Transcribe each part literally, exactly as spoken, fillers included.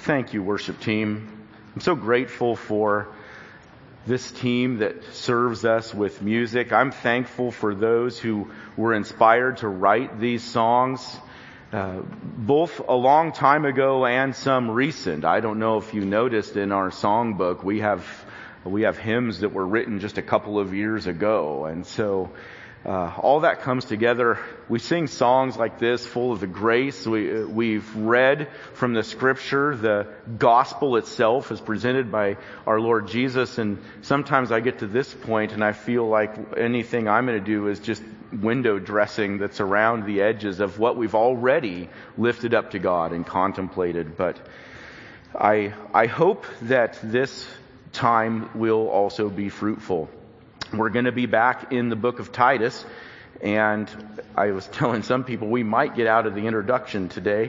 Thank you, worship team. I'm so grateful for this team that serves us with music. I'm thankful for those who were inspired to write these songs, uh, both a long time ago and some recent. I don't know if you noticed in our songbook, we have we have hymns that were written just a couple of years ago, and so Uh, all that comes together. We sing songs like this full of the grace. We, we've read from the scripture. The gospel itself is presented by our Lord Jesus. And sometimes I get to this point and I feel like anything I'm going to do is just window dressing that's around the edges of what we've already lifted up to God and contemplated. But I, I hope that this time will also be fruitful. We're going to be back in the book of Titus, and I was telling some people we might get out of the introduction today.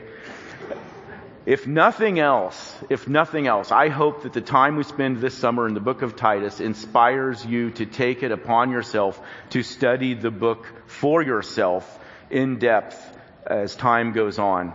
If nothing else, if nothing else, I hope that the time we spend this summer in the book of Titus inspires you to take it upon yourself to study the book for yourself in depth as time goes on.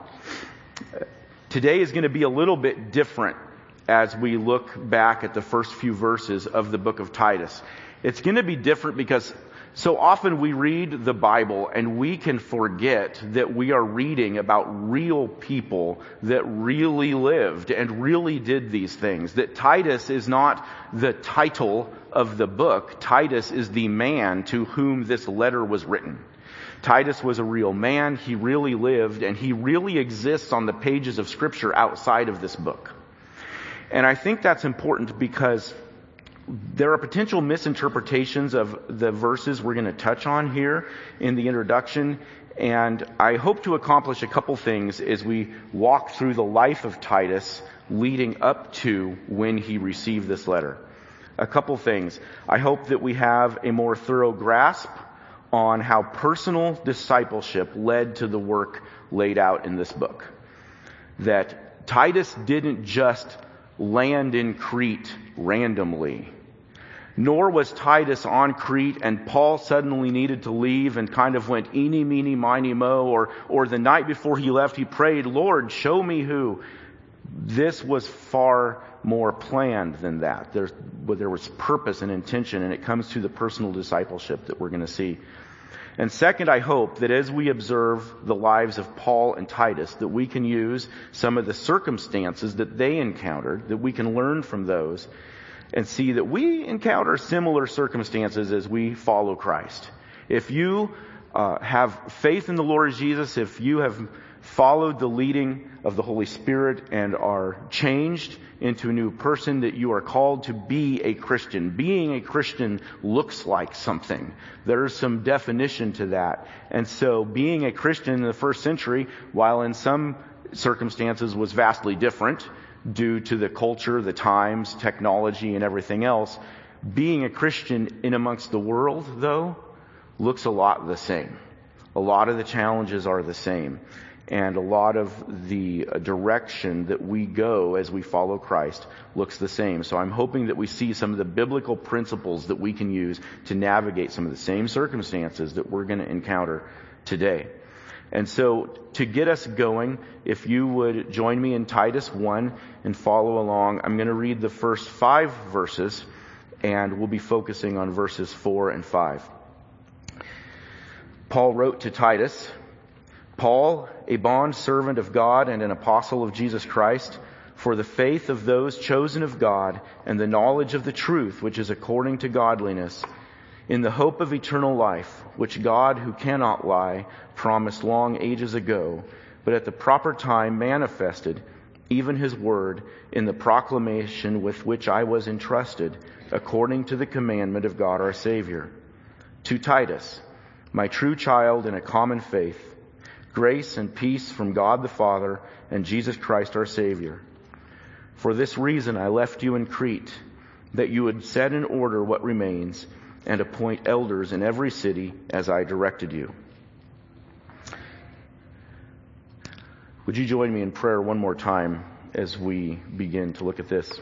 Today is going to be a little bit different as we look back at the first few verses of the book of Titus. It's going to be different because so often we read the Bible and we can forget that we are reading about real people that really lived and really did these things. That Titus is not the title of the book. Titus is the man to whom this letter was written. Titus was a real man. He really lived, and he really exists on the pages of Scripture outside of this book. And I think that's important because there are potential misinterpretations of the verses we're going to touch on here in the introduction, and I hope to accomplish a couple things as we walk through the life of Titus leading up to when he received this letter. A couple things. I hope that we have a more thorough grasp on how personal discipleship led to the work laid out in this book. That Titus didn't just land in Crete randomly. Nor was Titus on Crete and Paul suddenly needed to leave and kind of went eeny, meeny, miny, mo, or, or the night before he left he prayed, Lord, show me who. This was far more planned than that. There's, there was purpose and intention, and it comes to the personal discipleship that we're going to see. And second, I hope that as we observe the lives of Paul and Titus, that we can use some of the circumstances that they encountered, that we can learn from those, and see that we encounter similar circumstances as we follow Christ. If you uh, have faith in the Lord Jesus, if you have followed the leading of the Holy Spirit and are changed into a new person, that you are called to be a Christian. Being a Christian looks like something. There's some definition to that. And so being a Christian in the first century, while in some circumstances was vastly different due to the culture, the times, technology, and everything else, being a Christian in amongst the world, though, looks a lot the same. A lot of the challenges are the same. And a lot of the direction that we go as we follow Christ looks the same. So I'm hoping that we see some of the biblical principles that we can use to navigate some of the same circumstances that we're going to encounter today. And so to get us going, if you would join me in Titus one and follow along, I'm going to read the first five verses, and we'll be focusing on verses four and five. Paul wrote to Titus, Paul, a bond servant of God and an apostle of Jesus Christ, for the faith of those chosen of God and the knowledge of the truth which is according to godliness, in the hope of eternal life, which God, who cannot lie, promised long ages ago, but at the proper time manifested, even his word, in the proclamation with which I was entrusted, according to the commandment of God our Savior. To Titus, my true child in a common faith, grace and peace from God the Father and Jesus Christ our Savior. For this reason I left you in Crete, that you would set in order what remains and appoint elders in every city as I directed you. Would you join me in prayer one more time as we begin to look at this?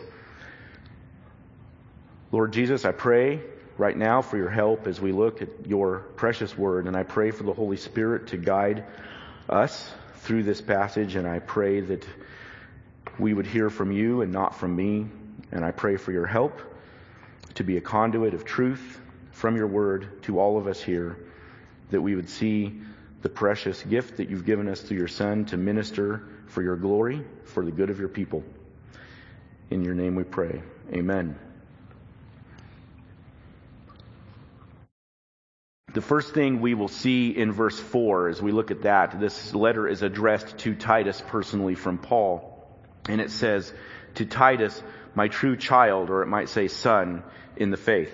Lord Jesus, I pray right now for your help as we look at your precious word, and I pray for the Holy Spirit to guide us through this passage, and I pray that we would hear from you and not from me. And I pray for your help to be a conduit of truth from your word to all of us here, that we would see the precious gift that you've given us through your Son to minister for your glory, for the good of your people. In your name we pray. Amen. The first thing we will see in verse four as we look at that, this letter is addressed to Titus personally from Paul. And it says, to Titus, my true child, or it might say son, in the faith.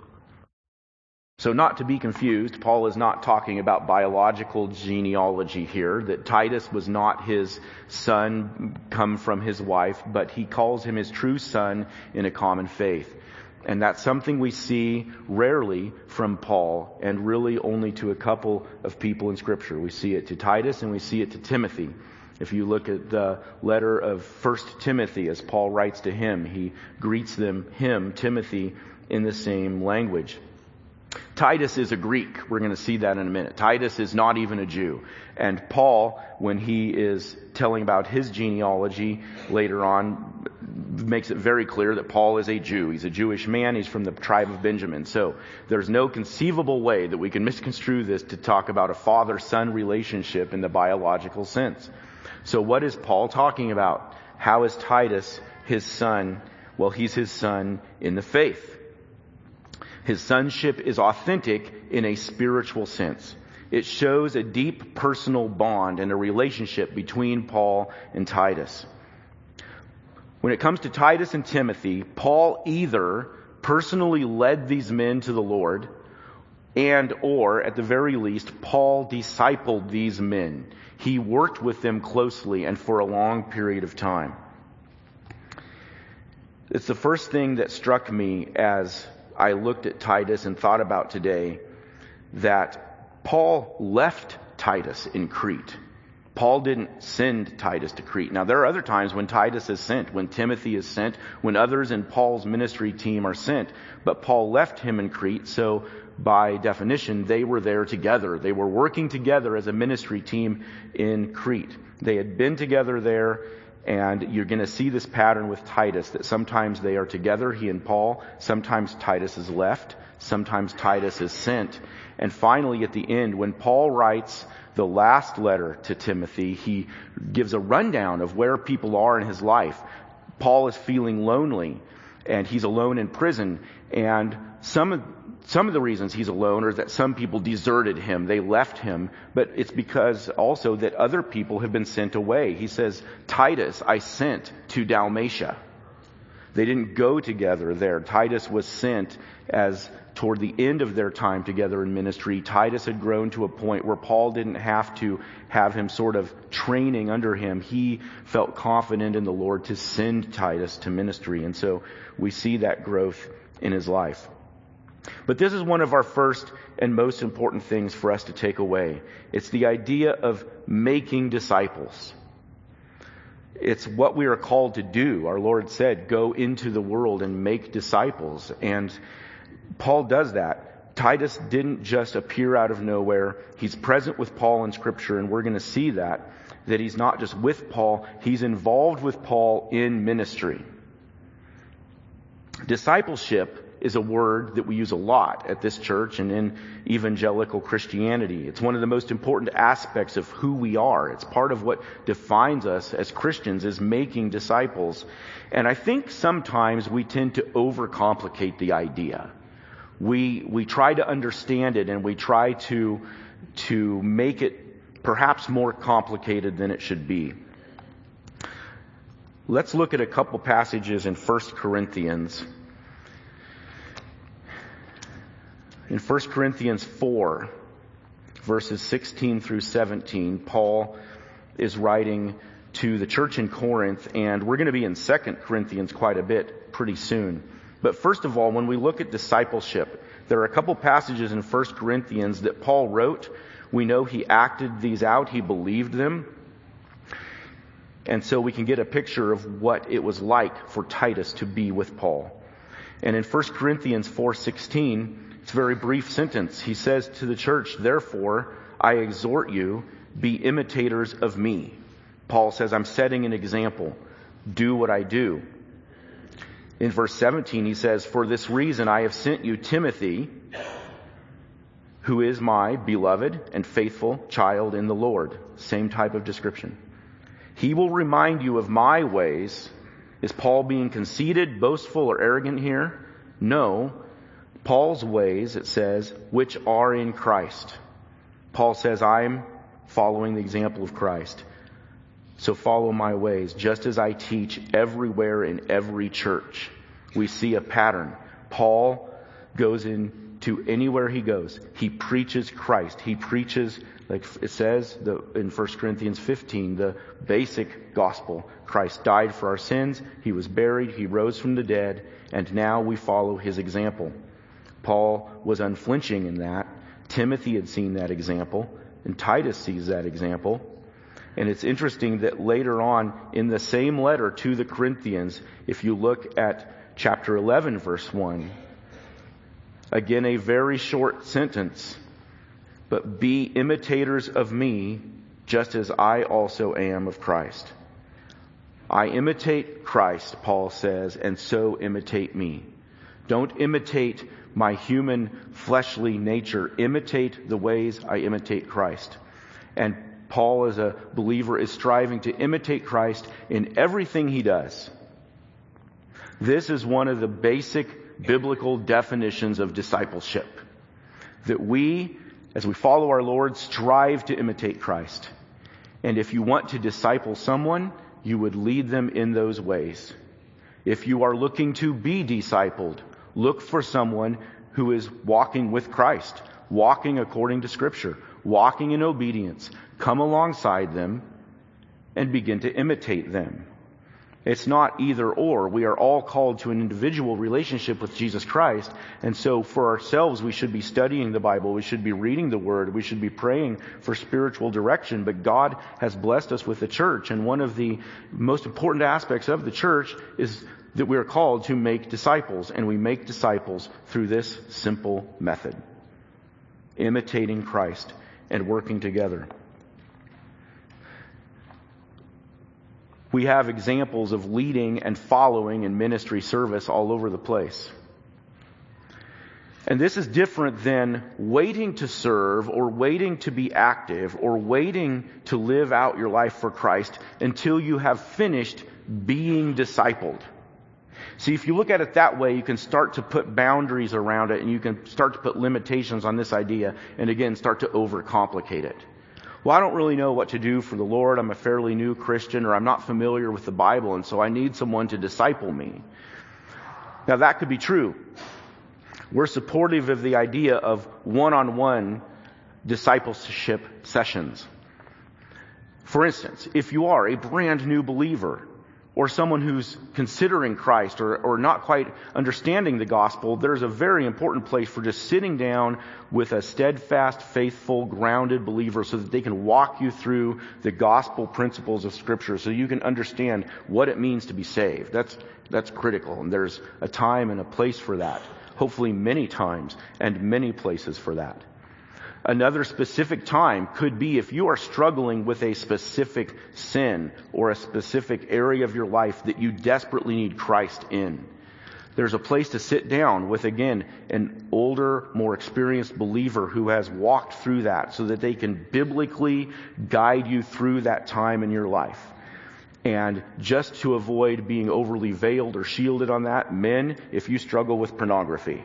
So not to be confused, Paul is not talking about biological genealogy here, that Titus was not his son come from his wife, but he calls him his true son in a common faith. And that's something we see rarely from Paul, and really only to a couple of people in Scripture. We see it to Titus and we see it to Timothy. If you look at the letter of First Timothy, as Paul writes to him, he greets them, him, Timothy, in the same language. Titus is a Greek. We're going to see that in a minute. Titus is not even a Jew. And Paul, when he is telling about his genealogy later on, makes it very clear that Paul is a Jew. He's a Jewish man. He's from the tribe of Benjamin. So there's no conceivable way that we can misconstrue this to talk about a father-son relationship in the biological sense. So what is Paul talking about? How is Titus his son? Well, he's his son in the faith. His sonship is authentic in a spiritual sense. It shows a deep personal bond and a relationship between Paul and Titus. When it comes to Titus and Timothy, Paul either personally led these men to the Lord, and or, at the very least, Paul discipled these men. He worked with them closely and for a long period of time. It's the first thing that struck me as I looked at Titus and thought about today, that Paul left Titus in Crete. Paul didn't send Titus to Crete. Now, there are other times when Titus is sent, when Timothy is sent, when others in Paul's ministry team are sent. But Paul left him in Crete, so by definition, they were there together. They were working together as a ministry team in Crete. They had been together there, and you're going to see this pattern with Titus, that sometimes they are together, he and Paul. Sometimes Titus is left. Sometimes Titus is sent. And finally, at the end, when Paul writes the last letter to Timothy, he gives a rundown of where people are in his life. Paul is feeling lonely, and he's alone in prison. And some of Some of the reasons he's alone are that some people deserted him. They left him. But it's because also that other people have been sent away. He says, Titus I sent to Dalmatia. They didn't go together there. Titus was sent as toward the end of their time together in ministry. Titus had grown to a point where Paul didn't have to have him sort of training under him. He felt confident in the Lord to send Titus to ministry. And so we see that growth in his life. But this is one of our first and most important things for us to take away. It's the idea of making disciples. It's what we are called to do. Our Lord said, go into the world and make disciples. And Paul does that. Titus didn't just appear out of nowhere. He's present with Paul in Scripture, and we're going to see that, that he's not just with Paul, he's involved with Paul in ministry. Discipleship is a word that we use a lot at this church and in evangelical Christianity. It's one of the most important aspects of who we are. It's part of what defines us as Christians, is making disciples. And I think sometimes we tend to overcomplicate the idea. We we try to understand it, and we try to to make it perhaps more complicated than it should be. Let's look at a couple passages in First Corinthians. In First Corinthians four, verses sixteen through seventeen, Paul is writing to the church in Corinth, and we're going to be in Second Corinthians quite a bit pretty soon. But first of all, when we look at discipleship, there are a couple passages in First Corinthians that Paul wrote. We know he acted these out. He believed them. And so we can get a picture of what it was like for Titus to be with Paul. And in First Corinthians four sixteen, it's a very brief sentence. He says to the church, therefore, I exhort you, be imitators of me. Paul says, I'm setting an example. do what I do. In verse seventeen, he says, "For this reason I have sent you Timothy, who is my beloved and faithful child in the Lord." Same type of description. "He will remind you of my ways." Is Paul being conceited, boastful, or arrogant here? No. Paul's ways, it says, which are in Christ. Paul says, I'm following the example of Christ. So follow my ways, just as I teach everywhere in every church. We see a pattern. Paul goes into anywhere he goes. He preaches Christ. He preaches, like it says the, in First Corinthians fifteen, the basic gospel. Christ died for our sins. He was buried. He rose from the dead. And now we follow his example. Paul was unflinching in that. Timothy had seen that example. And Titus sees that example. And it's interesting that later on in the same letter to the Corinthians, if you look at chapter eleven, verse one, again a very short sentence, "But be imitators of me, just as I also am of Christ." I imitate Christ, Paul says, and so imitate me. Don't imitate my human fleshly nature. Imitate the ways I imitate Christ. And Paul, as a believer, is striving to imitate Christ in everything he does. This is one of the basic biblical definitions of discipleship. That we, as we follow our Lord, strive to imitate Christ. And if you want to disciple someone, you would lead them in those ways. If you are looking to be discipled, look for someone who is walking with Christ, walking according to Scripture, walking in obedience. Come alongside them and begin to imitate them. It's not either or. We are all called to an individual relationship with Jesus Christ. And so for ourselves, we should be studying the Bible. We should be reading the Word. We should be praying for spiritual direction. But God has blessed us with the church. And one of the most important aspects of the church is that we are called to make disciples. And we make disciples through this simple method: imitating Christ and working together. We have examples of leading and following in ministry service all over the place. And this is different than waiting to serve or waiting to be active or waiting to live out your life for Christ until you have finished being discipled. See, if you look at it that way, you can start to put boundaries around it and you can start to put limitations on this idea and again start to overcomplicate it. Well, I don't really know what to do for the Lord. I'm a fairly new Christian, or I'm not familiar with the Bible, and so I need someone to disciple me. Now, that could be true. We're supportive of the idea of one-on-one discipleship sessions. For instance, if you are a brand new believer, or someone who's considering Christ or, or not quite understanding the gospel, there's a very important place for just sitting down with a steadfast, faithful, grounded believer so that they can walk you through the gospel principles of Scripture so you can understand what it means to be saved. That's, that's critical. And there's a time and a place for that. Hopefully many times and many places for that. Another specific time could be if you are struggling with a specific sin or a specific area of your life that you desperately need Christ in. There's a place to sit down with, again, an older, more experienced believer who has walked through that so that they can biblically guide you through that time in your life. And just to avoid being overly veiled or shielded on that, men, if you struggle with pornography,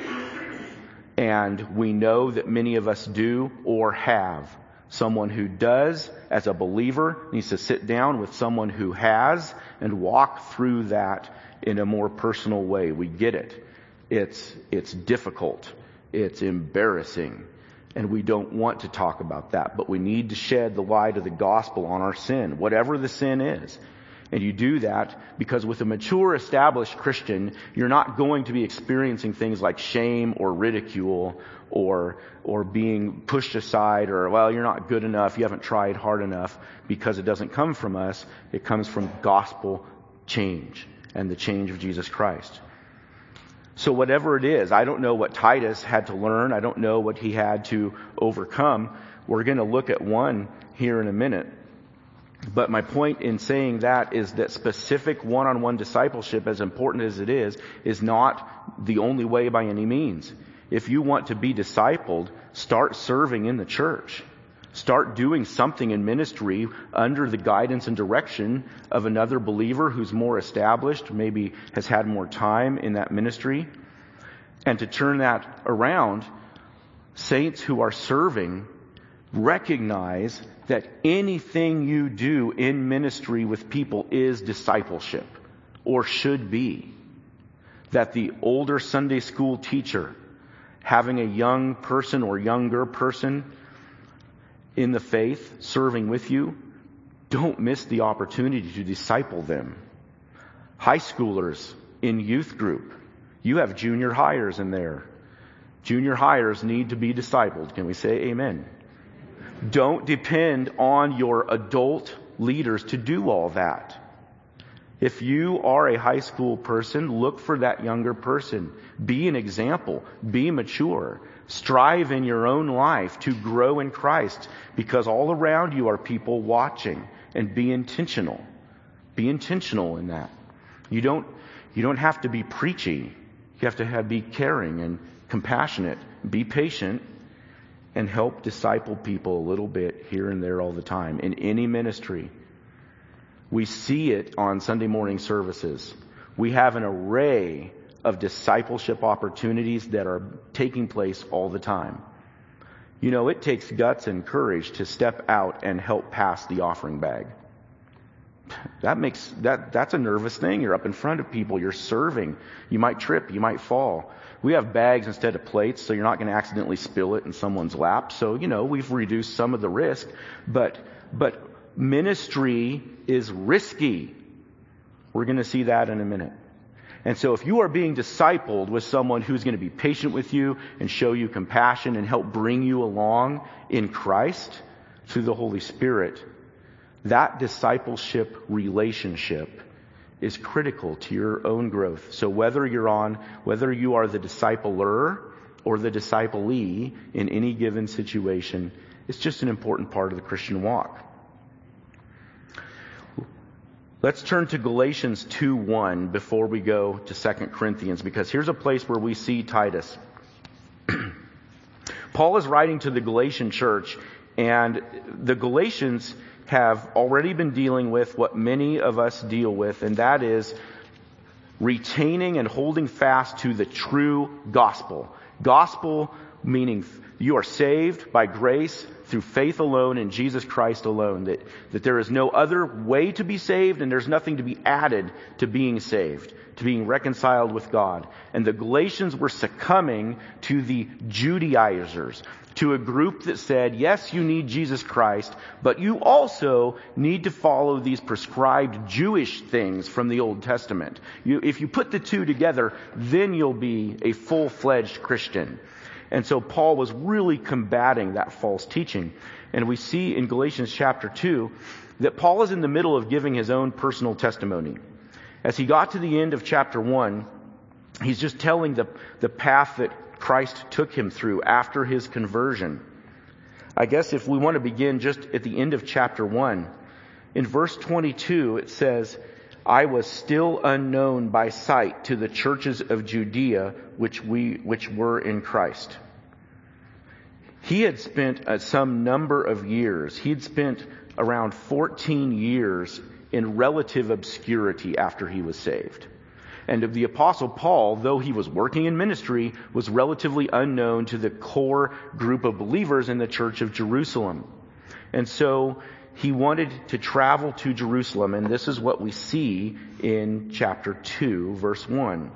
and we know that many of us do or have, someone who does, as a believer, needs to sit down with someone who has and walk through that in a more personal way. We get it. It's, it's difficult. It's embarrassing. And we don't want to talk about that. But we need to shed the light of the gospel on our sin, whatever the sin is. And you do that because with a mature, established Christian, you're not going to be experiencing things like shame or ridicule or or being pushed aside or, well, you're not good enough, you haven't tried hard enough, because it doesn't come from us. It comes from gospel change and the change of Jesus Christ. So whatever it is, I don't know what Titus had to learn. I don't know what he had to overcome. We're going to look at one here in a minute. But my point in saying that is that specific one-on-one discipleship, as important as it is, is not the only way by any means. If you want to be discipled, start serving in the church. Start doing something in ministry under the guidance and direction of another believer who's more established, maybe has had more time in that ministry. And to turn that around, saints who are serving recognize that anything you do in ministry with people is discipleship, or should be. That the older Sunday school teacher having a young person or younger person in the faith serving with you, don't miss the opportunity to disciple them. High schoolers in youth group, you have junior hires in there. Junior hires need to be discipled. Can we say amen? Don't depend on your adult leaders to do all that. If you are a high school person, look for that younger person. Be an example. Be mature. Strive in your own life to grow in Christ, because all around you are people watching, and be intentional. Be intentional in that. You don't, you don't have to be preachy. You have to have, be caring and compassionate. Be patient and help disciple people a little bit here and there all the time in any ministry. We see it on Sunday morning services. We have an array of discipleship opportunities that are taking place all the time. You know, it takes guts and courage to step out and help pass the offering bag. That makes, that, that's a nervous thing. You're up in front of people. You're serving. You might trip. You might fall. We have bags instead of plates, so you're not going to accidentally spill it in someone's lap. So, you know, we've reduced some of the risk, but, but ministry is risky. We're going to see that in a minute. And so if you are being discipled with someone who's going to be patient with you and show you compassion and help bring you along in Christ through the Holy Spirit, that discipleship relationship is critical to your own growth. So whether you're on, whether you are the discipler or the disciplee in any given situation, it's just an important part of the Christian walk. Let's turn to Galatians two one before we go to Second Corinthians, because here's a place where we see Titus. Paul is writing to the Galatian church, and the Galatians have already been dealing with what many of us deal with, and that is retaining and holding fast to the true gospel. Gospel meaning you are saved by grace through faith alone in Jesus Christ alone. That, that there is no other way to be saved, and there's nothing to be added to being saved, to being reconciled with God. And the Galatians were succumbing to the Judaizers, to a group that said, yes, you need Jesus Christ, but you also need to follow these prescribed Jewish things from the Old Testament. You, if you put the two together, then you'll be a full-fledged Christian. And so Paul was really combating that false teaching. And we see in Galatians chapter two that Paul is in the middle of giving his own personal testimony. As he got to the end of chapter one, he's just telling the, the path that Christ took him through after his conversion. I guess if we want to begin just at the end of chapter one, in verse twenty-two it says, I was still unknown by sight to the churches of Judea which we which were in Christ. He had spent uh, some number of years. He'd spent around fourteen years in relative obscurity after he was saved. And the Apostle Paul, though he was working in ministry, was relatively unknown to the core group of believers in the church of Jerusalem. And so he wanted to travel to Jerusalem, and this is what we see in chapter two, verse one.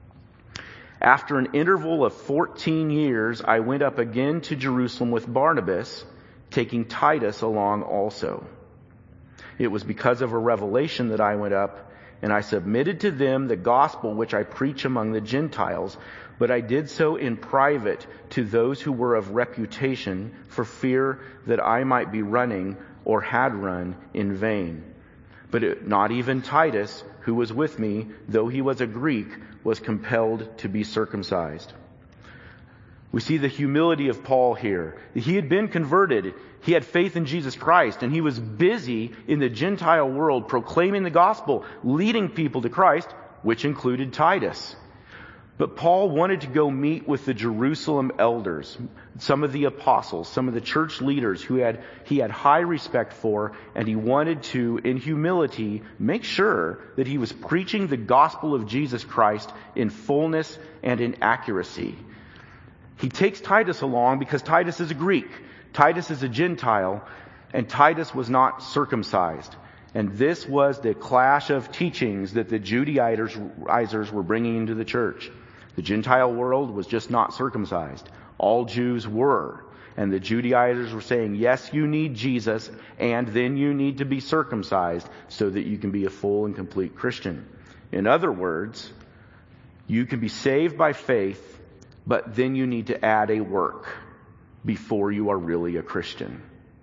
After an interval of fourteen years, I went up again to Jerusalem with Barnabas, taking Titus along also. It was because of a revelation that I went up, and I submitted to them the gospel which I preach among the Gentiles, but I did so in private to those who were of reputation, for fear that I might be running or had run in vain. But it, not even Titus, who was with me, though he was a Greek, was compelled to be circumcised. We see the humility of Paul here. He had been converted. He had faith in Jesus Christ, and he was busy in the Gentile world proclaiming the gospel, leading people to Christ, which included Titus. But Paul wanted to go meet with the Jerusalem elders, some of the apostles, some of the church leaders who had he had high respect for, and he wanted to, in humility, make sure that he was preaching the gospel of Jesus Christ in fullness and in accuracy. He takes Titus along because Titus is a Greek. Titus is a Gentile, and Titus was not circumcised. And this was the clash of teachings that the Judaizers were bringing into the church. The Gentile world was just not circumcised. All Jews were. And the Judaizers were saying, yes, you need Jesus, and then you need to be circumcised so that you can be a full and complete Christian. In other words, you can be saved by faith, but then you need to add a work before you are really a Christian.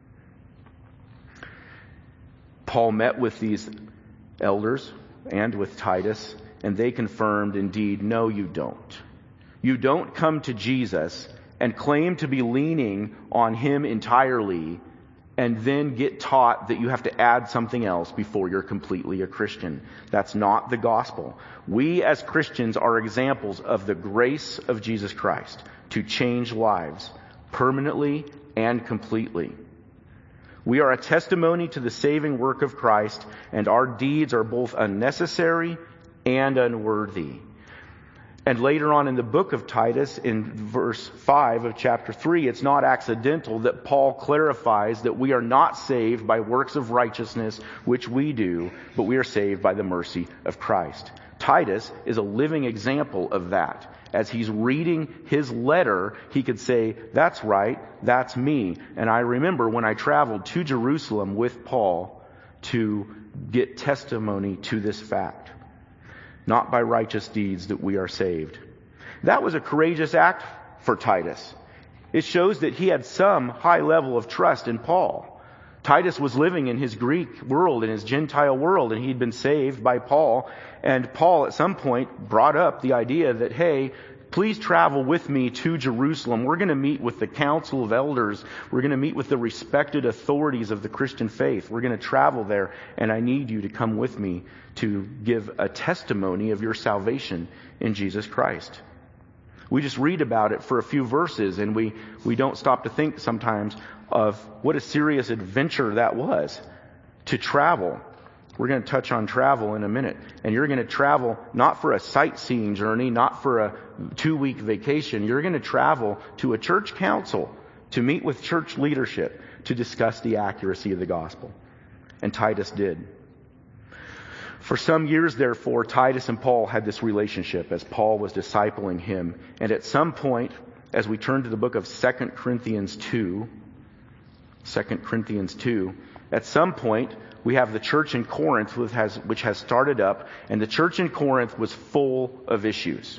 Paul met with these elders and with Titus, and they confirmed, indeed, no, you don't. You don't come to Jesus and claim to be leaning on him entirely and then get taught that you have to add something else before you're completely a Christian. That's not the gospel. We as Christians are examples of the grace of Jesus Christ to change lives permanently and completely. We are a testimony to the saving work of Christ, and our deeds are both unnecessary and unworthy. And later on in the book of Titus, in verse five of chapter three, it's not accidental that Paul clarifies that we are not saved by works of righteousness, which we do, but we are saved by the mercy of Christ. Titus is a living example of that. As he's reading his letter, he could say, that's right, that's me. And I remember when I traveled to Jerusalem with Paul to get testimony to this fact. Not by righteous deeds that we are saved. That was a courageous act for Titus. It shows that he had some high level of trust in Paul. Titus was living in his Greek world, in his Gentile world, and he'd been saved by Paul. And Paul at some point brought up the idea that, hey, please travel with me to Jerusalem. We're going to meet with the council of elders. We're going to meet with the respected authorities of the Christian faith. We're going to travel there, and I need you to come with me to give a testimony of your salvation in Jesus Christ. We just read about it for a few verses, and we, we don't stop to think sometimes of what a serious adventure that was to travel. We're going to touch on travel in a minute. And you're going to travel not for a sightseeing journey, not for a two-week vacation. You're going to travel to a church council to meet with church leadership to discuss the accuracy of the gospel. And Titus did. For some years, therefore, Titus and Paul had this relationship as Paul was discipling him. And at some point, as we turn to the book of Second Corinthians two, Second Corinthians two, at some point, we have the church in Corinth which has, which has started up, and the church in Corinth was full of issues.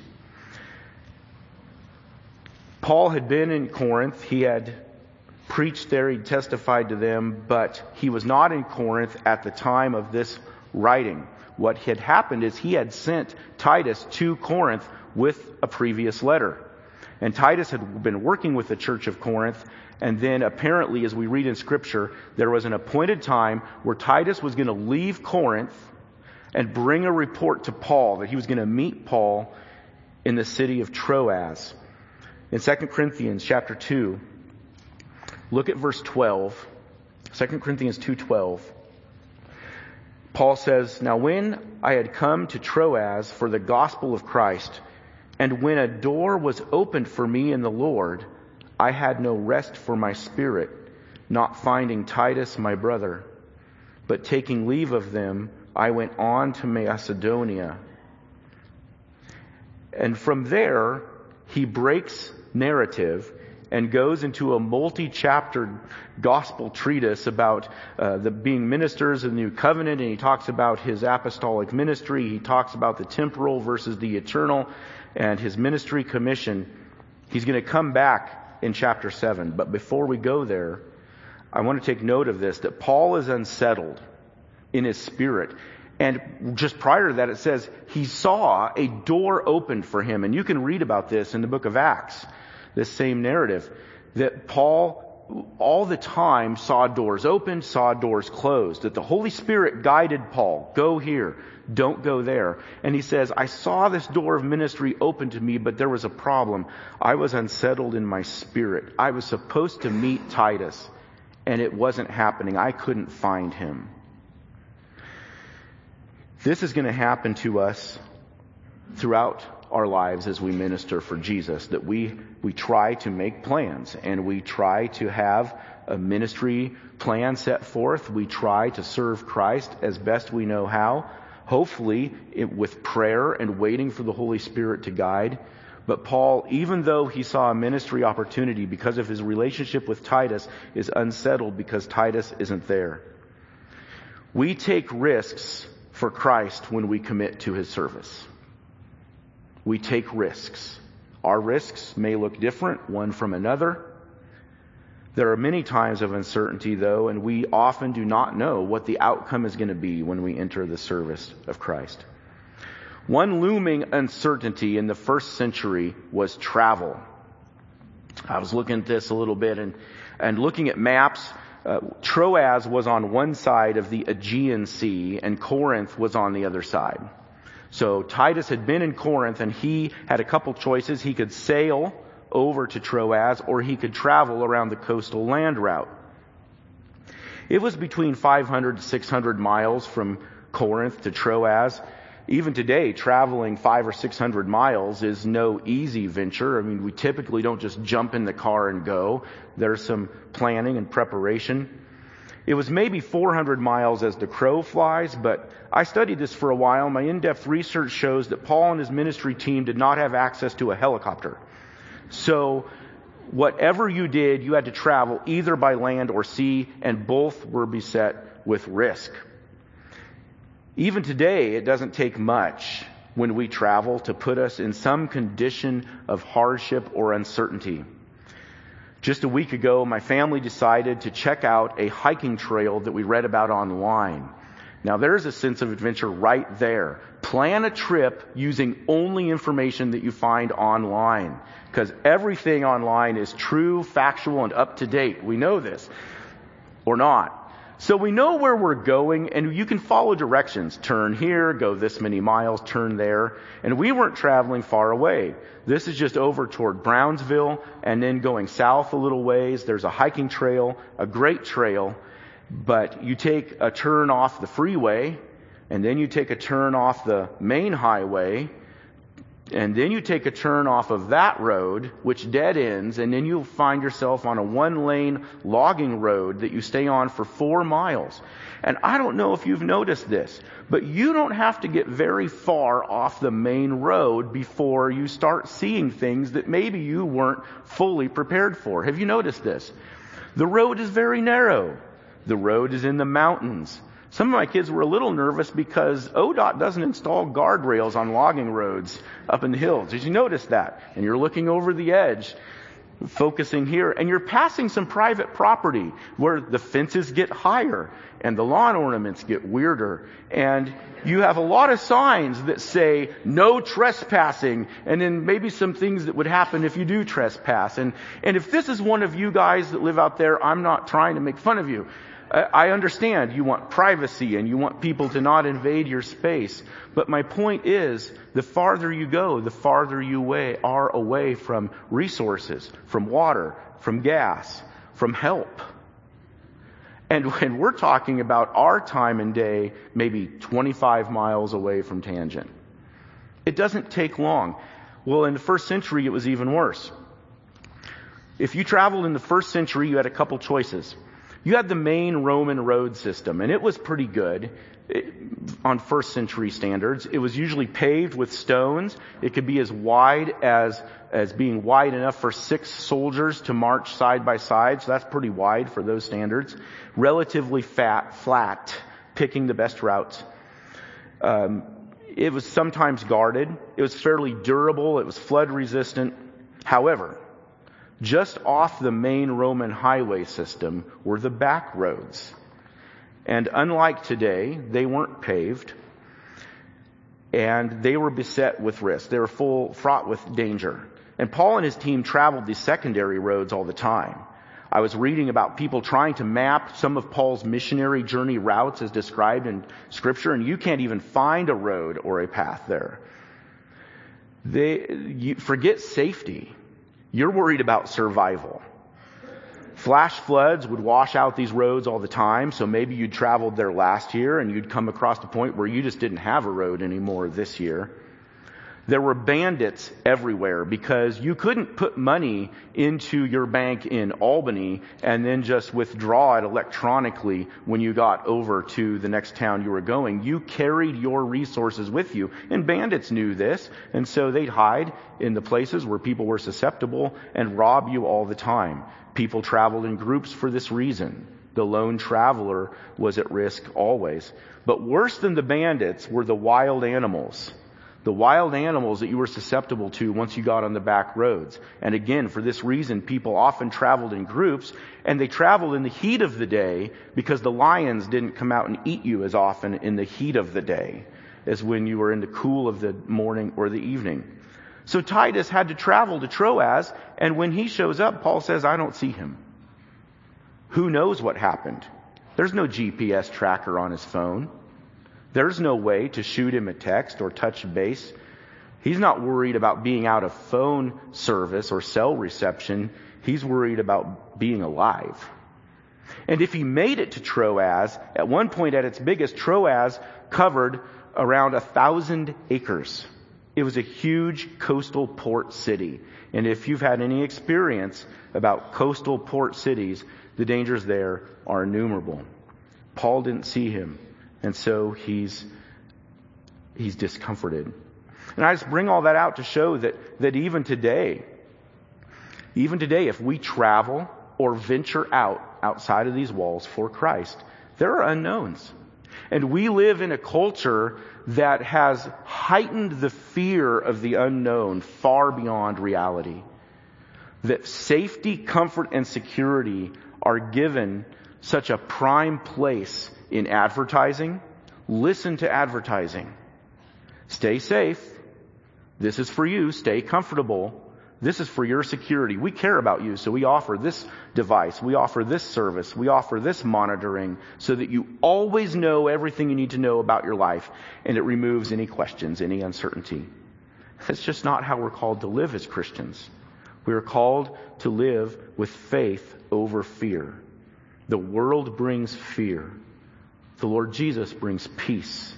Paul had been in Corinth. He had preached there. He testified to them, but he was not in Corinth at the time of this writing. What had happened is he had sent Titus to Corinth with a previous letter. And Titus had been working with the church of Corinth, and then apparently, as we read in Scripture, there was an appointed time where Titus was going to leave Corinth and bring a report to Paul, that he was going to meet Paul in the city of Troas. In Second Corinthians chapter two, look at verse twelve. Second Corinthians two twelve. Paul says, "Now when I had come to Troas for the gospel of Christ, and when a door was opened for me in the Lord, I had no rest for my spirit, not finding Titus my brother. But taking leave of them, I went on to Macedonia." And from there, he breaks narrative and goes into a multi-chapter gospel treatise about uh, the being ministers of the new covenant, and he talks about his apostolic ministry. He talks about the temporal versus the eternal and his ministry commission. He's going to come back in chapter seven. But before we go there, I want to take note of this, that Paul is unsettled in his spirit. And just prior to that, it says he saw a door opened for him. And you can read about this in the book of Acts, this same narrative, that Paul all the time saw doors opened, saw doors closed, that the Holy Spirit guided Paul, go here, don't go there. And he says, I saw this door of ministry open to me, but there was a problem. I was unsettled in my spirit. I was supposed to meet Titus, and it wasn't happening. I couldn't find him. This is going to happen to us throughout our lives as we minister for Jesus, that we we try to make plans and we try to have a ministry plan set forth. We try to serve Christ as best we know how, hopefully it, with prayer and waiting for the Holy Spirit to guide. But Paul, even though he saw a ministry opportunity because of his relationship with Titus, is unsettled because Titus isn't there. We take risks for Christ when we commit to his service. We take risks. Our risks may look different one from another. There are many times of uncertainty, though, and we often do not know what the outcome is going to be when we enter the service of Christ. One looming uncertainty in the first century was travel. I was looking at this a little bit and, and looking at maps. Uh, Troas was on one side of the Aegean Sea and Corinth was on the other side. So Titus had been in Corinth and he had a couple choices. He could sail over to Troas or he could travel around the coastal land route. It was between five hundred to six hundred miles from Corinth to Troas. Even today, traveling five or six hundred miles is no easy venture. I mean, we typically don't just jump in the car and go. There's some planning and preparation. It was maybe four hundred miles as the crow flies, but I studied this for a while. My in-depth research shows that Paul and his ministry team did not have access to a helicopter. So whatever you did, you had to travel either by land or sea, and both were beset with risk. Even today, it doesn't take much when we travel to put us in some condition of hardship or uncertainty. Just a week ago, my family decided to check out a hiking trail that we read about online. Now, there's a sense of adventure right there. Plan a trip using only information that you find online, because everything online is true, factual, and up to date. We know this, or not. So we know where we're going, and you can follow directions. Turn here, go this many miles, turn there. And we weren't traveling far away. This is just over toward Brownsville, and then going south a little ways. There's a hiking trail, a great trail, but you take a turn off the freeway, and then you take a turn off the main highway, and then you take a turn off of that road, which dead ends, and then you'll find yourself on a one-lane logging road that you stay on for four miles. And I don't know if you've noticed this, but you don't have to get very far off the main road before you start seeing things that maybe you weren't fully prepared for. Have you noticed this? The road is very narrow. The road is in the mountains. Some of my kids were a little nervous because O D O T doesn't install guardrails on logging roads up in the hills. Did you notice that? And you're looking over the edge, focusing here, and you're passing some private property where the fences get higher and the lawn ornaments get weirder. And you have a lot of signs that say no trespassing, and then maybe some things that would happen if you do trespass. And, and if this is one of you guys that live out there, I'm not trying to make fun of you. I understand you want privacy and you want people to not invade your space. But my point is, the farther you go, the farther you way, are away from resources, from water, from gas, from help. And when we're talking about our time and day, maybe twenty-five miles away from Tangent. It doesn't take long. Well, in the first century, it was even worse. If you traveled in the first century, you had a couple choices. You had the main Roman road system, and it was pretty good on first century standards. It was usually paved with stones. It could be as wide as, as being wide enough for six soldiers to march side by side. So that's pretty wide for those standards. Relatively fat, flat, picking the best routes. Um, it was sometimes guarded. It was fairly durable. It was flood resistant. However, just off the main Roman highway system were the back roads. And unlike today, they weren't paved. And they were beset with risk. They were full, fraught with danger. And Paul and his team traveled these secondary roads all the time. I was reading about people trying to map some of Paul's missionary journey routes as described in Scripture, and you can't even find a road or a path there. They, you forget safety. You're worried about survival. Flash floods would wash out these roads all the time, so maybe you'd traveled there last year and you'd come across a point where you just didn't have a road anymore this year. There were bandits everywhere because you couldn't put money into your bank in Albany and then just withdraw it electronically when you got over to the next town you were going. You carried your resources with you, and bandits knew this, and so they'd hide in the places where people were susceptible and rob you all the time. People traveled in groups for this reason. The lone traveler was at risk always. But worse than the bandits were the wild animals. The wild animals that you were susceptible to once you got on the back roads. And again, for this reason, people often traveled in groups, and they traveled in the heat of the day because the lions didn't come out and eat you as often in the heat of the day as when you were in the cool of the morning or the evening. So Titus had to travel to Troas, and when he shows up, Paul says, I don't see him. Who knows what happened? There's no G P S tracker on his phone. There's no way to shoot him a text or touch base. He's not worried about being out of phone service or cell reception. He's worried about being alive. And if he made it to Troas, at one point at its biggest, Troas covered around a thousand acres. It was a huge coastal port city. And if you've had any experience about coastal port cities, the dangers there are innumerable. Paul didn't see him. And so he's he's discomforted. And I just bring all that out to show that, that even today, even today, if we travel or venture out outside of these walls for Christ, there are unknowns. And we live in a culture that has heightened the fear of the unknown far beyond reality. That safety, comfort, and security are given such a prime place in advertising. Listen to advertising. Stay safe. This is for you. Stay comfortable. This is for your security. We care about you, so we offer this device. We offer this service. We offer this monitoring so that you always know everything you need to know about your life, and it removes any questions, any uncertainty. That's just not how we're called to live as Christians. We are called to live with faith over fear. The world brings fear. The Lord Jesus brings peace.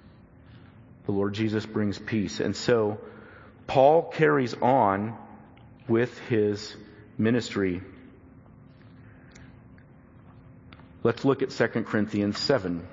The Lord Jesus brings peace. And so Paul carries on with his ministry. Let's look at Second Corinthians seven.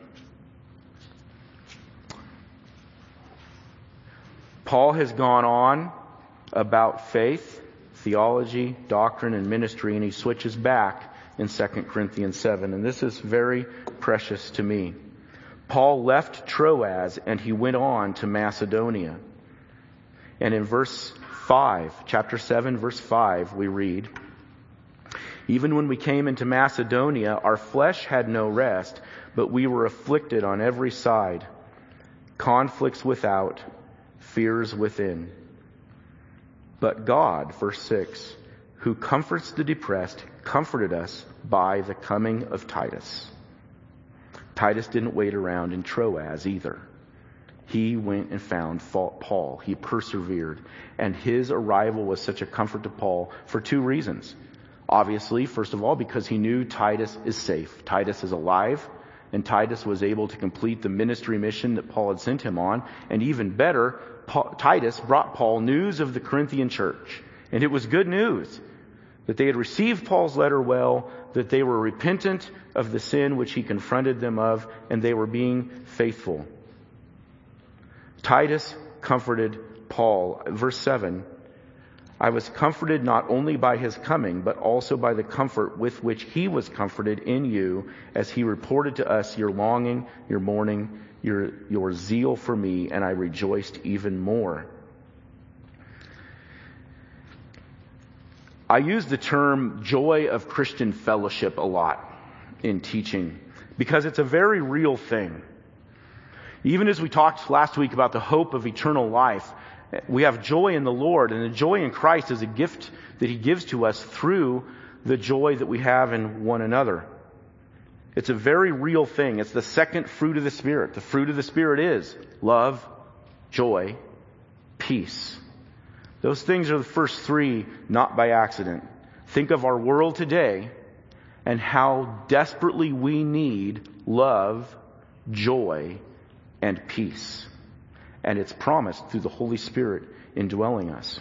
Paul has gone on about faith, theology, doctrine, and ministry, and he switches back in Second Corinthians seven. And this is very precious to me. Paul left Troas and he went on to Macedonia. And in verse five, chapter seven, verse five, we read, even when we came into Macedonia, our flesh had no rest, but we were afflicted on every side, conflicts without, fears within. But God, verse six, who comforts the depressed, comforted us by the coming of Titus. Titus didn't wait around in Troas either. He went and found Paul. He persevered. And his arrival was such a comfort to Paul for two reasons. Obviously, first of all, because he knew Titus is safe. Titus is alive, and Titus was able to complete the ministry mission that Paul had sent him on. And even better, Paul, Titus brought Paul news of the Corinthian church. And it was good news that they had received Paul's letter well, that they were repentant of the sin which he confronted them of, and they were being faithful. Titus comforted Paul. Verse seven, I was comforted not only by his coming, but also by the comfort with which he was comforted in you, as he reported to us your longing, your mourning, your, your zeal for me, and I rejoiced even more. I use the term joy of Christian fellowship a lot in teaching because it's a very real thing. Even as we talked last week about the hope of eternal life, We have joy in the Lord, and the joy in Christ is a gift that He gives to us through the joy that we have in one another. It's a very real thing. It's the second fruit of the Spirit. The fruit of the Spirit is love, joy, peace. Those things are the first three, not by accident. Think of our world today and how desperately we need love, joy, and peace. And it's promised through the Holy Spirit indwelling us.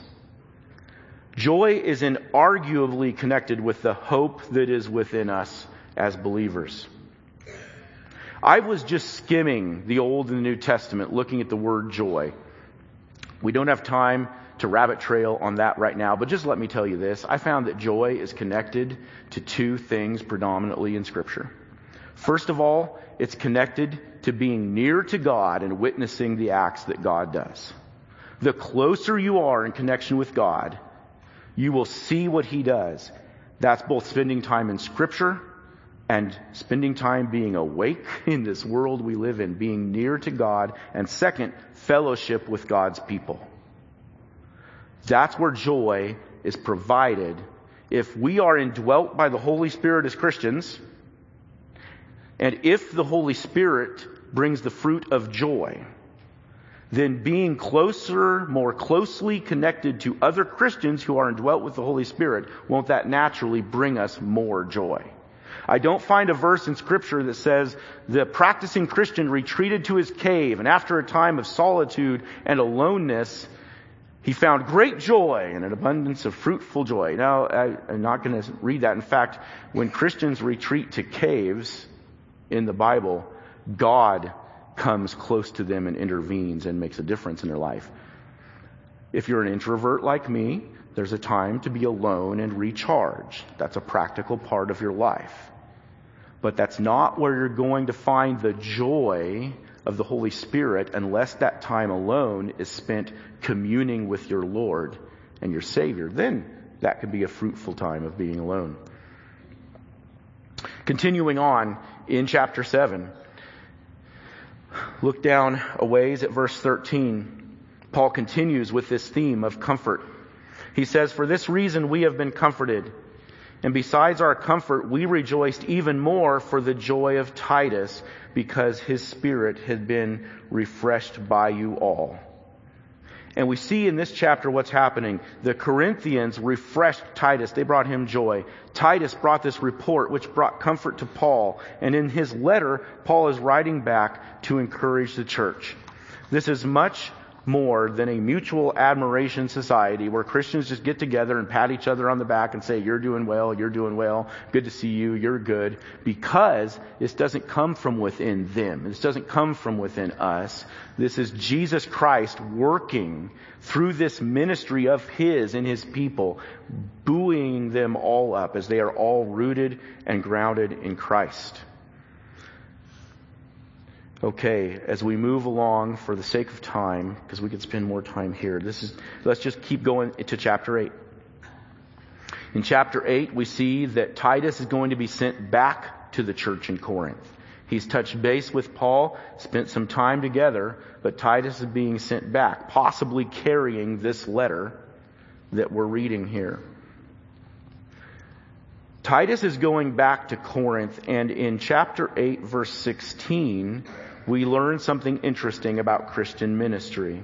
Joy is inarguably connected with the hope that is within us as believers. I was just skimming the Old and the New Testament looking at the word joy. We don't have time to rabbit trail on that right now, but just let me tell you this. I found that joy is connected to two things predominantly in Scripture. First of all, it's connected to being near to God and witnessing the acts that God does. The closer you are in connection with God, you will see what He does. That's both spending time in Scripture and spending time being awake in this world we live in, being near to God, and second, fellowship with God's people. That's where joy is provided. If we are indwelt by the Holy Spirit as Christians, and if the Holy Spirit brings the fruit of joy, then being closer, more closely connected to other Christians who are indwelt with the Holy Spirit, won't that naturally bring us more joy? I don't find a verse in Scripture that says the practicing Christian retreated to his cave, and after a time of solitude and aloneness, he found great joy and an abundance of fruitful joy. Now, I, I'm not going to read that. In fact, when Christians retreat to caves in the Bible, God comes close to them and intervenes and makes a difference in their life. If you're an introvert like me, there's a time to be alone and recharge. That's a practical part of your life. But that's not where you're going to find the joy of the Holy Spirit unless that time alone is spent communing with your Lord and your Savior. Then that could be a fruitful time of being alone. Continuing on in chapter seven, look down a ways at verse thirteen. Paul continues with this theme of comfort. He says, "For this reason we have been comforted, and besides our comfort we rejoiced even more for the joy of Titus, because his spirit had been refreshed by you all." And we see in this chapter what's happening. The Corinthians refreshed Titus. They brought him joy. Titus brought this report which brought comfort to Paul. And in his letter, Paul is writing back to encourage the church. This is much more than a mutual admiration society where Christians just get together and pat each other on the back and say, "You're doing well, you're doing well, good to see you, you're good," because this doesn't come from within them. This doesn't come from within us. This is Jesus Christ working through this ministry of His and His people, buoying them all up as they are all rooted and grounded in Christ. Okay, as we move along for the sake of time, because we could spend more time here, this is, let's just keep going to chapter eight. In chapter eight, we see that Titus is going to be sent back to the church in Corinth. He's touched base with Paul, spent some time together, but Titus is being sent back, possibly carrying this letter that we're reading here. Titus is going back to Corinth, and in chapter eight, verse sixteen, we learn something interesting about Christian ministry.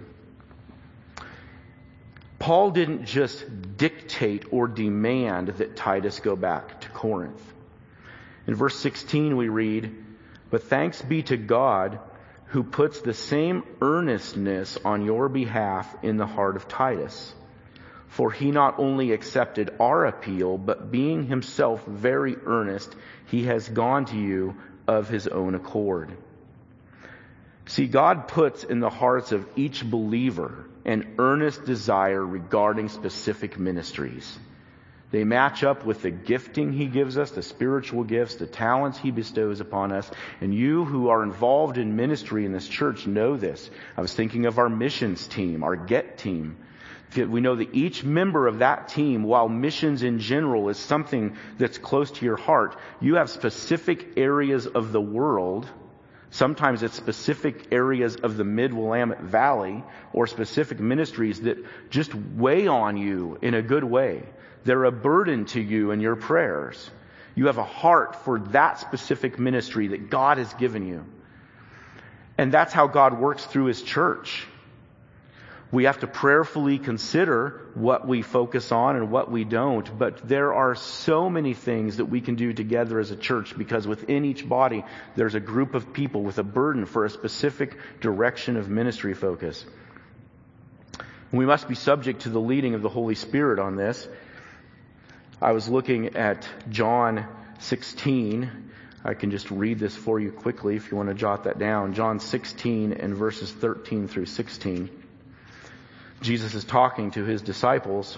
Paul didn't just dictate or demand that Titus go back to Corinth. In verse sixteen we read, "But thanks be to God who puts the same earnestness on your behalf in the heart of Titus. For he not only accepted our appeal, but being himself very earnest, he has gone to you of his own accord." See, God puts in the hearts of each believer an earnest desire regarding specific ministries. They match up with the gifting He gives us, the spiritual gifts, the talents He bestows upon us. And you who are involved in ministry in this church know this. I was thinking of our missions team, our GET team. We know that each member of that team, while missions in general is something that's close to your heart, you have specific areas of the world Sometimes it's specific areas of the Mid-Willamette Valley or specific ministries that just weigh on you in a good way. They're a burden to you in your prayers. You have a heart for that specific ministry that God has given you. And that's how God works through His church. We have to prayerfully consider what we focus on and what we don't. But there are so many things that we can do together as a church, because within each body, there's a group of people with a burden for a specific direction of ministry focus. We must be subject to the leading of the Holy Spirit on this. I was looking at John sixteen. I can just read this for you quickly if you want to jot that down. John sixteen and verses thirteen through sixteen. Jesus is talking to His disciples,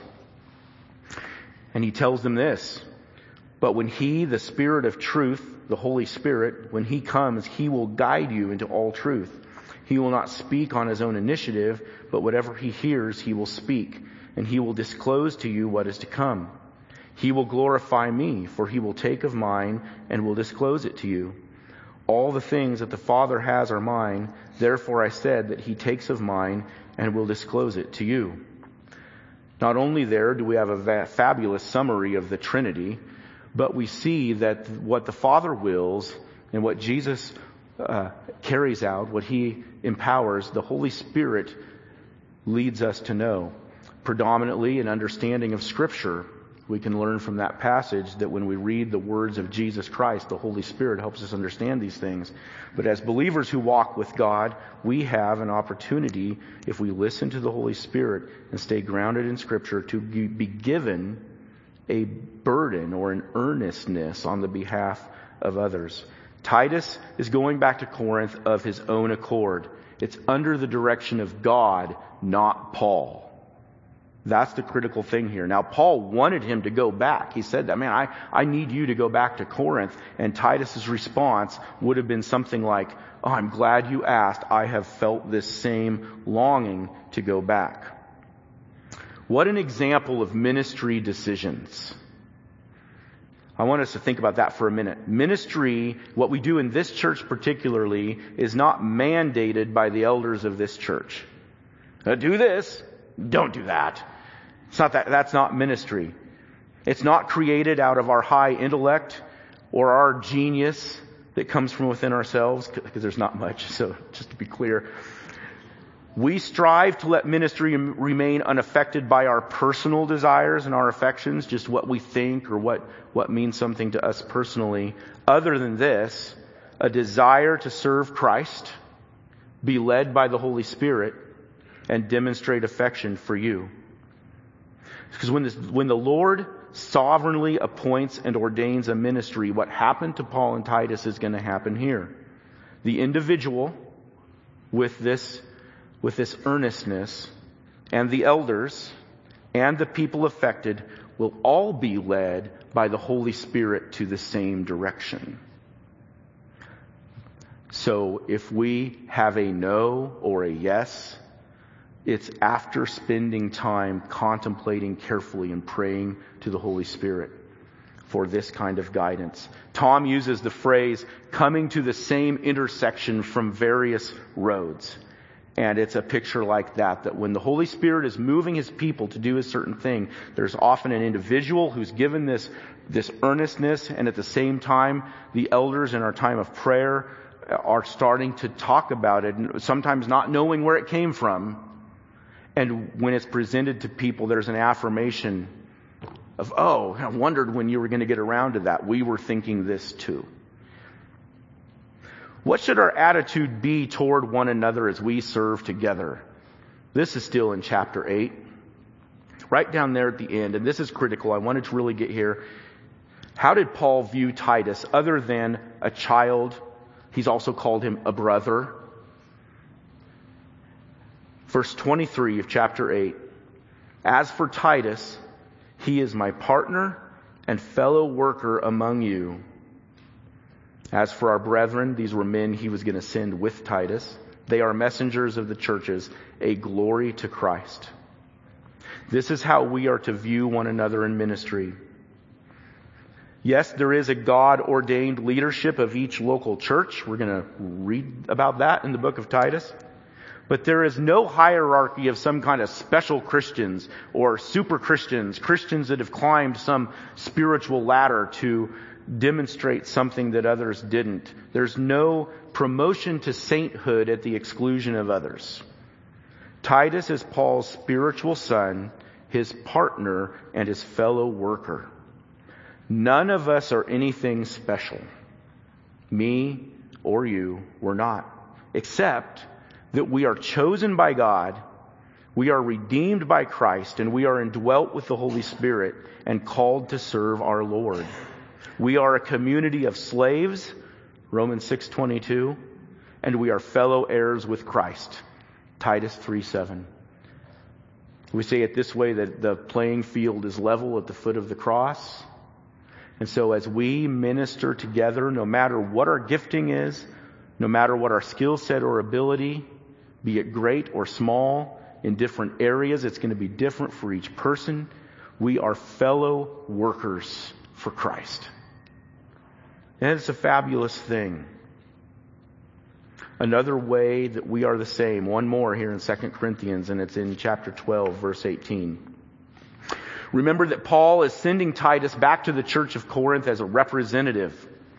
and He tells them this: "But when He, the Spirit of truth, the Holy Spirit, when He comes, He will guide you into all truth. He will not speak on His own initiative, but whatever He hears, He will speak, and He will disclose to you what is to come. He will glorify Me, for He will take of mine and will disclose it to you. All the things that the Father has are mine. Therefore I said that He takes of mine and will disclose it to you." Not only there do we have a va- fabulous summary of the Trinity, but we see that what the Father wills and what Jesus uh, carries out, what He empowers, the Holy Spirit leads us to know. Predominantly an understanding of Scripture. We can learn from that passage that when we read the words of Jesus Christ, the Holy Spirit helps us understand these things. But as believers who walk with God, we have an opportunity, if we listen to the Holy Spirit and stay grounded in Scripture, to be given a burden or an earnestness on the behalf of others. Titus is going back to Corinth of his own accord. It's under the direction of God, not Paul. That's the critical thing here. Now, Paul wanted him to go back. He said that, man, I, I need you to go back to Corinth. And Titus's response would have been something like, "Oh, I'm glad you asked. I have felt this same longing to go back." What an example of ministry decisions. I want us to think about that for a minute. Ministry, what we do in this church particularly, is not mandated by the elders of this church. Now, do this. Don't do that. It's not that, that's not ministry. It's not created out of our high intellect or our genius that comes from within ourselves, because there's not much. So just to be clear, we strive to let ministry remain unaffected by our personal desires and our affections, just what we think or what, what means something to us personally. Other than this, a desire to serve Christ, be led by the Holy Spirit, and demonstrate affection for you. Because when this, when the Lord sovereignly appoints and ordains a ministry, what happened to Paul and Titus is going to happen here. The individual with this, with this earnestness, and the elders and the people affected will all be led by the Holy Spirit to the same direction. So if we have a no or a yes, it's after spending time contemplating carefully and praying to the Holy Spirit for this kind of guidance. Tom uses the phrase, coming to the same intersection from various roads. And it's a picture like that, that when the Holy Spirit is moving His people to do a certain thing, there's often an individual who's given this, this earnestness, and at the same time, the elders in our time of prayer are starting to talk about it, and sometimes not knowing where it came from. And when it's presented to people, there's an affirmation of, "Oh, I wondered when you were going to get around to that. We were thinking this too." What should our attitude be toward one another as we serve together? This is still in chapter eight. Right down there at the end, and this is critical. I wanted to really get here. How did Paul view Titus other than a child? He's also called him a brother. Verse twenty-three of chapter eight. "As for Titus, he is my partner and fellow worker among you. As for our brethren," these were men he was going to send with Titus, "they are messengers of the churches, a glory to Christ." This is how we are to view one another in ministry. Yes, there is a God-ordained leadership of each local church. We're going to read about that in the book of Titus. But there is no hierarchy of some kind of special Christians or super Christians, Christians that have climbed some spiritual ladder to demonstrate something that others didn't. There's no promotion to sainthood at the exclusion of others. Titus is Paul's spiritual son, his partner, and his fellow worker. None of us are anything special. Me or you, we're not. Except that we are chosen by God, we are redeemed by Christ, and we are indwelt with the Holy Spirit and called to serve our Lord. We are a community of slaves, Romans six twenty-two, and we are fellow heirs with Christ, Titus three seven. We say it this way, that the playing field is level at the foot of the cross. And so as we minister together, no matter what our gifting is, no matter what our skill set or ability, be it great or small, in different areas, it's going to be different for each person. We are fellow workers for Christ. And it's a fabulous thing. Another way that we are the same, one more here in Second Corinthians, and it's in chapter twelve, verse eighteen. Remember that Paul is sending Titus back to the church of Corinth as a representative.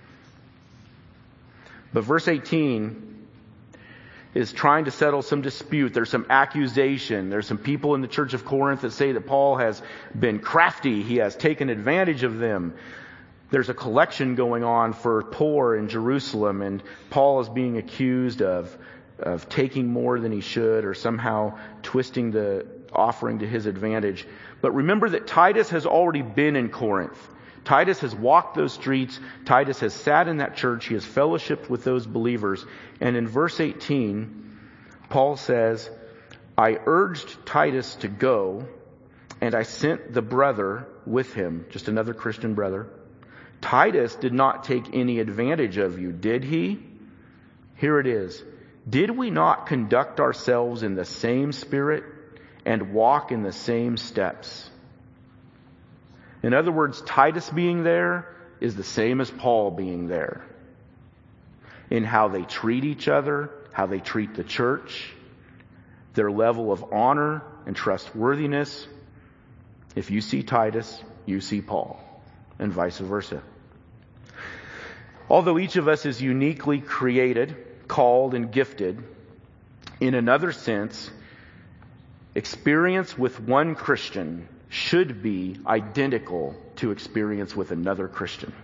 But verse eighteen is trying to settle some dispute. There's some accusation. There's some people in the church of Corinth that say that Paul has been crafty. He has taken advantage of them. There's a collection going on for poor in Jerusalem, and Paul is being accused of, of taking more than he should, or somehow twisting the offering to his advantage. But remember that Titus has already been in Corinth. Titus has walked those streets. Titus has sat in that church. He has fellowshiped with those believers. And in verse eighteen, Paul says, I urged Titus to go, and I sent the brother with him, just another Christian brother. Titus did not take any advantage of you, did he? Here it is. Did we not conduct ourselves in the same spirit and walk in the same steps? In other words, Titus being there is the same as Paul being there. In how they treat each other, how they treat the church, their level of honor and trustworthiness. If you see Titus, you see Paul, and vice versa. Although each of us is uniquely created, called, and gifted, in another sense, experience with one Christian should be identical to experience with another Christian.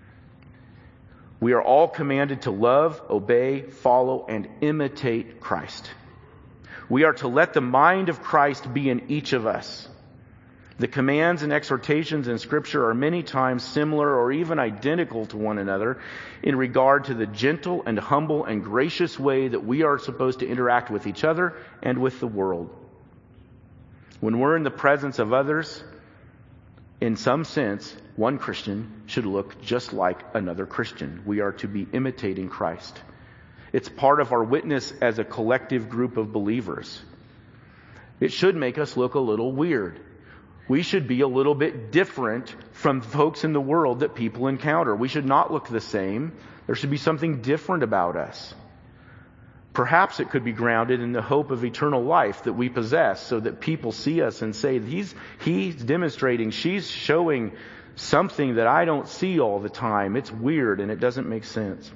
We are all commanded to love, obey, follow, and imitate Christ. We are to let the mind of Christ be in each of us. The commands and exhortations in Scripture are many times similar or even identical to one another in regard to the gentle and humble and gracious way that we are supposed to interact with each other and with the world. When we're in the presence of others, in some sense, one Christian should look just like another Christian. We are to be imitating Christ. It's part of our witness as a collective group of believers. It should make us look a little weird. We should be a little bit different from folks in the world that people encounter. We should not look the same. There should be something different about us. Perhaps it could be grounded in the hope of eternal life that we possess, so that people see us and say, he's, he's demonstrating, she's showing something that I don't see all the time. It's weird and it doesn't make sense.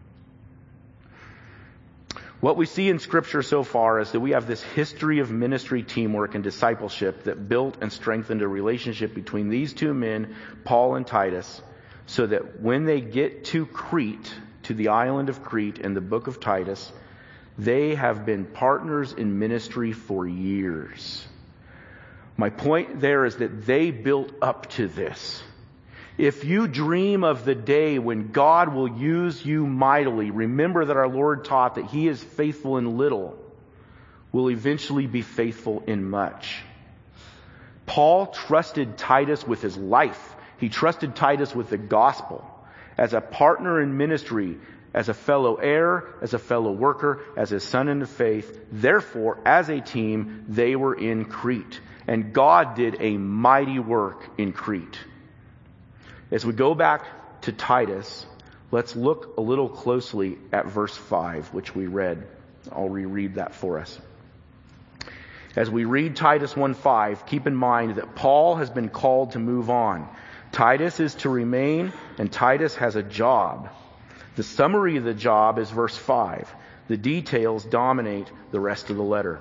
What we see in Scripture so far is that we have this history of ministry, teamwork, and discipleship that built and strengthened a relationship between these two men, Paul and Titus, so that when they get to Crete, to the island of Crete in the book of Titus, they have been partners in ministry for years. My point there is that they built up to this. If you dream of the day when God will use you mightily, remember that our Lord taught that He is faithful in little, will eventually be faithful in much. Paul trusted Titus with his life. He trusted Titus with the gospel as a partner in ministry, as a fellow heir, as a fellow worker, as a son in the faith. Therefore, as a team, they were in Crete. And God did a mighty work in Crete. As we go back to Titus, let's look a little closely at verse five, which we read. I'll reread that for us. As we read Titus one five, keep in mind that Paul has been called to move on. Titus is to remain, and Titus has a job. The summary of the job is verse five. The details dominate the rest of the letter.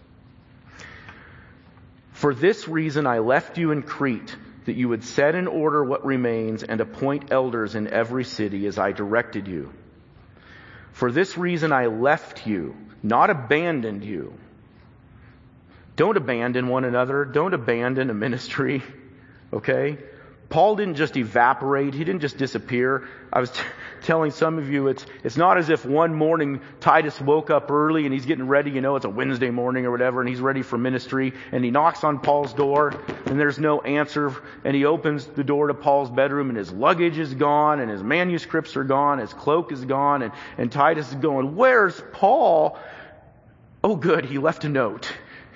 For this reason I left you in Crete, that you would set in order what remains and appoint elders in every city as I directed you. For this reason I left you, not abandoned you. Don't abandon one another. Don't abandon a ministry. Okay? Paul didn't just evaporate. He didn't just disappear. I was t- telling some of you, it's it's not as if one morning Titus woke up early and he's getting ready, you know, it's a Wednesday morning or whatever, and he's ready for ministry, and he knocks on Paul's door, and there's no answer, and he opens the door to Paul's bedroom, and his luggage is gone, and his manuscripts are gone, his cloak is gone, and, and Titus is going, where's Paul? Oh good, he left a note.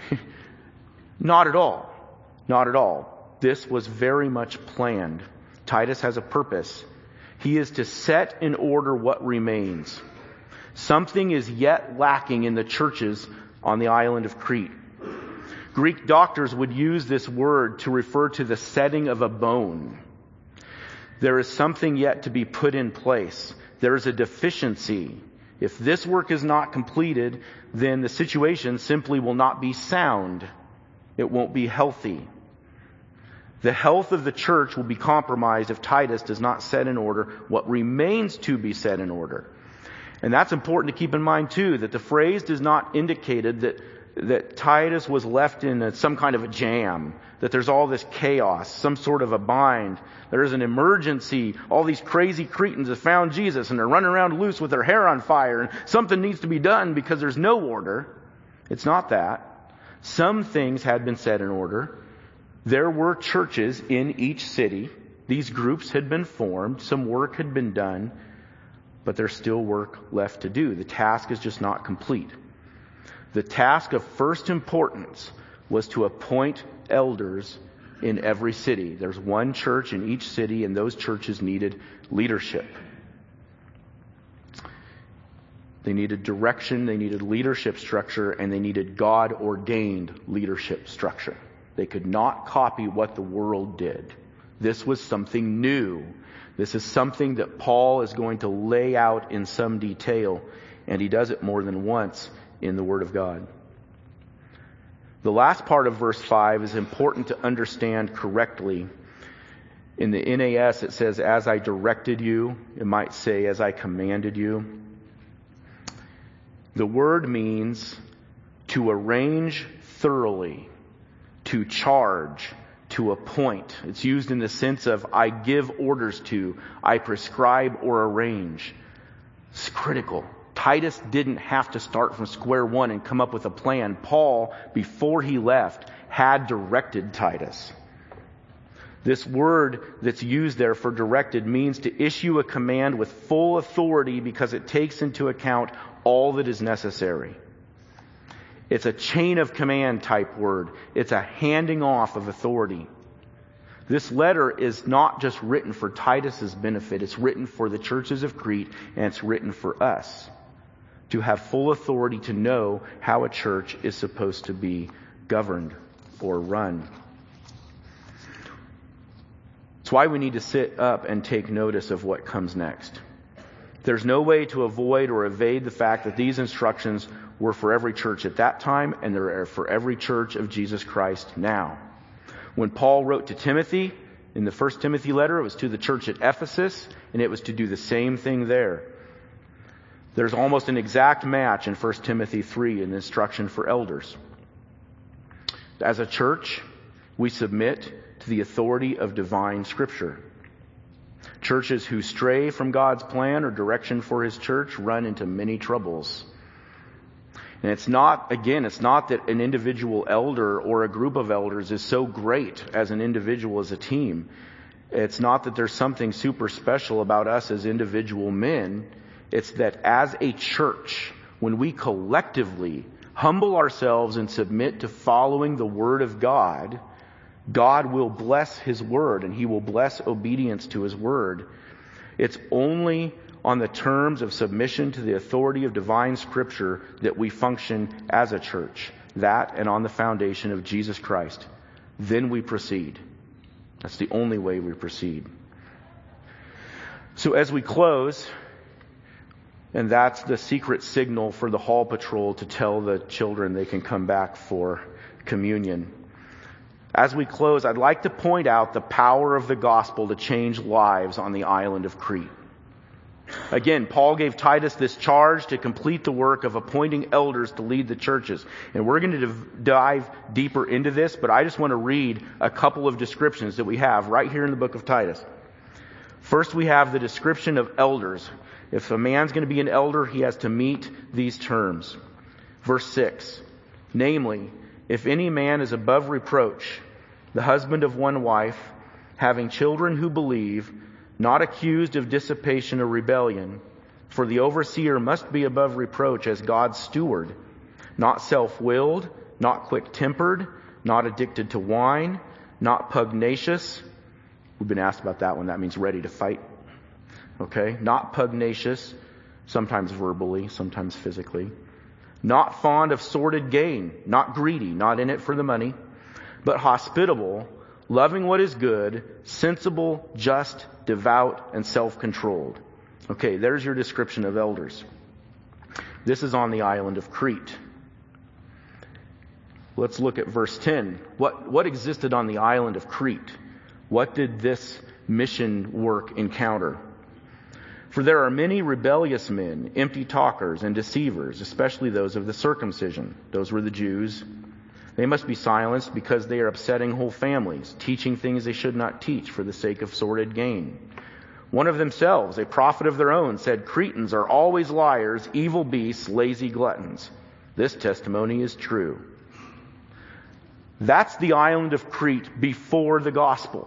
Not at all. Not at all. This was very much planned. Titus has a purpose. He is to set in order what remains. Something is yet lacking in the churches on the island of Crete. Greek doctors would use this word to refer to the setting of a bone. There is something yet to be put in place. There is a deficiency. If this work is not completed, then the situation simply will not be sound. It won't be healthy. The health of the church will be compromised if Titus does not set in order what remains to be set in order. And that's important to keep in mind too, that the phrase does not indicate that, that Titus was left in a, some kind of a jam, that there's all this chaos, some sort of a bind. There's an emergency. All these crazy Cretans have found Jesus and they're running around loose with their hair on fire and something needs to be done because there's no order. It's not that. Some things had been set in order. There were churches in each city. These groups had been formed. Some work had been done, but there's still work left to do. The task is just not complete. The task of first importance was to appoint elders in every city. There's one church in each city, and those churches needed leadership. They needed direction, they needed leadership structure, and they needed God-ordained leadership structure. They could not copy what the world did. This was something new. This is something that Paul is going to lay out in some detail, and he does it more than once in the Word of God. The last part of verse five is important to understand correctly. In the N A S it says, as I directed you. It might say, as I commanded you. The word means to arrange thoroughly, to charge, to appoint. It's used in the sense of I give orders to, I prescribe or arrange. It's critical. Titus didn't have to start from square one and come up with a plan. Paul, before he left, had directed Titus. This word that's used there for directed means to issue a command with full authority because it takes into account all that is necessary. It's a chain of command type word. It's a handing off of authority. This letter is not just written for Titus's benefit. It's written for the churches of Crete, and it's written for us to have full authority to know how a church is supposed to be governed or run. It's why we need to sit up and take notice of what comes next. There's no way to avoid or evade the fact that these instructions were for every church at that time, and they're for every church of Jesus Christ now. When Paul wrote to Timothy, in the first Timothy letter, it was to the church at Ephesus, and it was to do the same thing there. There's almost an exact match in First Timothy three in the instruction for elders. As a church, we submit to the authority of divine Scripture. Churches who stray from God's plan or direction for His church run into many troubles. And it's not, again, it's not that an individual elder or a group of elders is so great as an individual, as a team. It's not that there's something super special about us as individual men. It's that as a church, when we collectively humble ourselves and submit to following the Word of God, God will bless His word, and He will bless obedience to His word. It's only on the terms of submission to the authority of divine Scripture that we function as a church. That and on the foundation of Jesus Christ. Then we proceed. That's the only way we proceed. So as we close, and that's the secret signal for the hall patrol to tell the children they can come back for communion. As we close, I'd like to point out the power of the gospel to change lives on the island of Crete. Again, Paul gave Titus this charge to complete the work of appointing elders to lead the churches. And we're going to div- dive deeper into this, but I just want to read a couple of descriptions that we have right here in the book of Titus. First, we have the description of elders. If a man's going to be an elder, he has to meet these terms. Verse six, namely, if any man is above reproach, the husband of one wife, having children who believe, not accused of dissipation or rebellion, for the overseer must be above reproach as God's steward, not self-willed, not quick-tempered, not addicted to wine, not pugnacious. We've been asked about that one. That means ready to fight. Okay? Not pugnacious, sometimes verbally, sometimes physically. Not fond of sordid gain, not greedy, not in it for the money, but hospitable, loving what is good, sensible, just, devout, and self-controlled. Okay, there's your description of elders. This is on the island of Crete. Let's look at verse ten. What, what existed on the island of Crete? What did this mission work encounter? For there are many rebellious men, empty talkers, and deceivers, especially those of the circumcision. Those were the Jews. They must be silenced because they are upsetting whole families, teaching things they should not teach for the sake of sordid gain. One of themselves, a prophet of their own, said, Cretans are always liars, evil beasts, lazy gluttons. This testimony is true. That's the island of Crete before the gospel.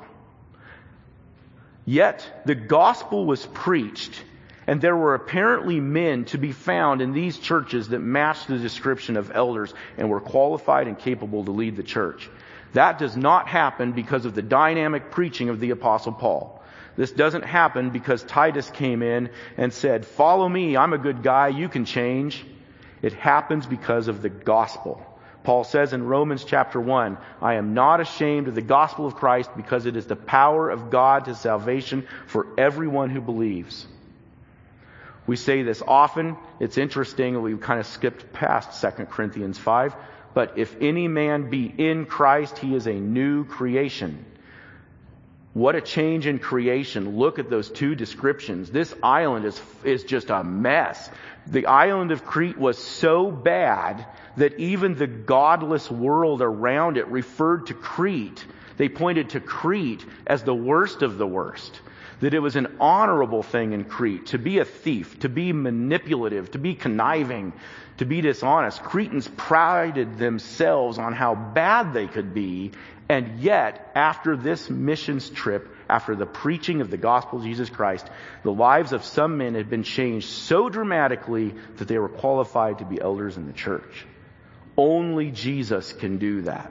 Yet the gospel was preached, and there were apparently men to be found in these churches that matched the description of elders and were qualified and capable to lead the church. That does not happen because of the dynamic preaching of the Apostle Paul. This doesn't happen because Titus came in and said, follow me, I'm a good guy, you can change. It happens because of the gospel. Paul says in Romans chapter one, I am not ashamed of the gospel of Christ because it is the power of God to salvation for everyone who believes. We say this often. It's interesting. We kind of skipped past Second Corinthians five. But if any man be in Christ, he is a new creation. What a change in creation. Look at those two descriptions. This island is, is just a mess. The island of Crete was so bad that even the godless world around it referred to Crete. They pointed to Crete as the worst of the worst. That it was an honorable thing in Crete to be a thief, to be manipulative, to be conniving, to be dishonest. Cretans prided themselves on how bad they could be, and yet, after this missions trip, after the preaching of the gospel of Jesus Christ, the lives of some men had been changed so dramatically that they were qualified to be elders in the church. Only Jesus can do that.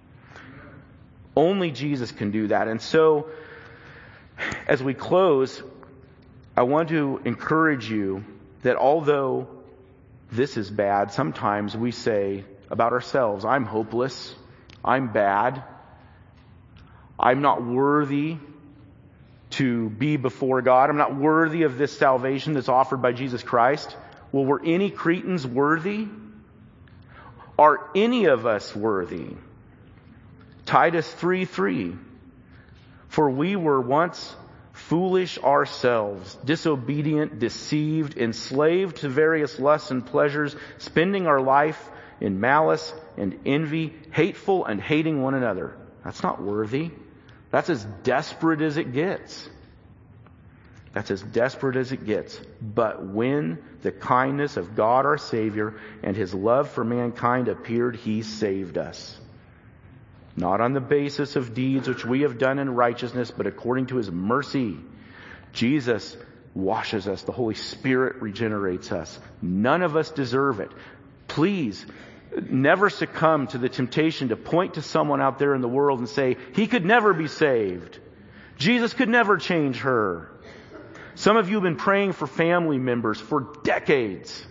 Only Jesus can do that. And so, as we close, I want to encourage you that although this is bad, sometimes we say about ourselves, I'm hopeless, I'm bad, I'm not worthy to be before God, I'm not worthy of this salvation that's offered by Jesus Christ. Well, were any Cretans worthy? Are any of us worthy? Titus three three. For we were once foolish ourselves, disobedient, deceived, enslaved to various lusts and pleasures, spending our life in malice and envy, hateful and hating one another. That's not worthy. That's as desperate as it gets. That's as desperate as it gets. But when the kindness of God our Savior and His love for mankind appeared, He saved us. Not on the basis of deeds which we have done in righteousness, but according to His mercy. Jesus washes us. The Holy Spirit regenerates us. None of us deserve it. Please, never succumb to the temptation to point to someone out there in the world and say, he could never be saved. Jesus could never change her. Some of you have been praying for family members for decades.